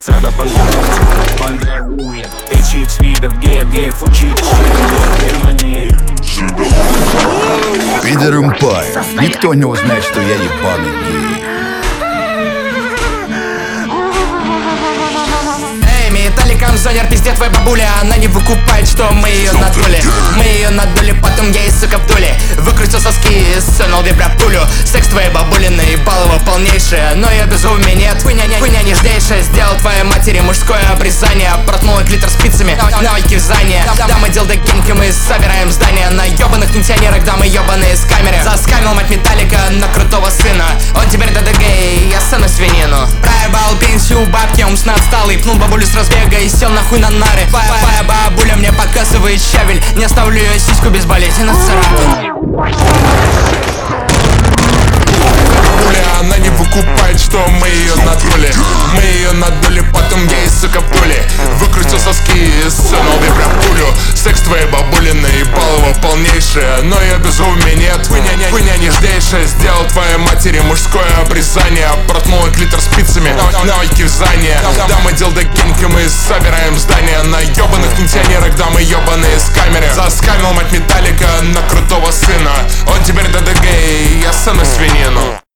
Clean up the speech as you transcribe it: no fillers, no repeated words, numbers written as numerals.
Цена понравится, мандарует. Тысяч видов геев учить Германии. Пидор Эмпайр. Никто не узнает, что я ебаный гей. Металликамзонер, пиздец твоя бабуля. Она не выкупает, что мы ее надули. Мы ее надули, потом ей, сука, вдули. Выкрутил соски, сунул вибропулю. Секс твоей бабулины, ебалово полнейшее. Но ее безумия нет, хуйня нежнейшая. Сделал твоей матери мужское обрезание. Проткнула клитор спицами, навыки вязания. Да, мы дилда кинг, и мы собираем здания. На ебаных пенсионерах, да, мы ебаные с камеры. Заскамил мать Металлика на крутого сына. Он теперь ДД-гей, я сцену свинину. Проебал пенсию, бабки, умственно отсталый. Пнул бабулю с разбега и сел нахуй на нары. Твоя бабуля мне показывает щавель. Не оставлю ее сиську без болезненных царапин. Она не выкупает, что мы ее надули. Мы ее надули, потом ей, сука, вдули. Выкрутил соски, сунул вибропулю. Секс твоей бабулины, ебалово полнейшее. Но ее безумия нет, хуйня нежнейшая. Сделал твоей матери мужское обрезание. Проткнула клитор спицами, навыки вязания. Да, мы дилда кинг, и мы собираем здания. На ебаных пенсионерах, да, мы ебаные с камеры. Заскамил мать Металлика на крутого сына. Он теперь ДД-гей, я сцену свинину.